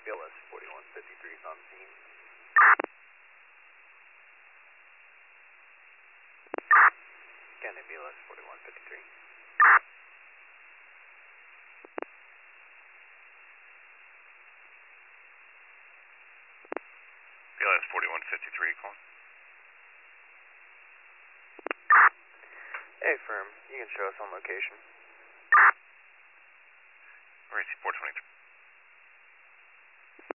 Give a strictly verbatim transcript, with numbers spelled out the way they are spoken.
L S forty-one fifty-three is on scene. Scanning B L S forty-one fifty-three. B L S forty-one fifty-three, call. Hey, firm, you can show us on location. Where is he, four twenty-three?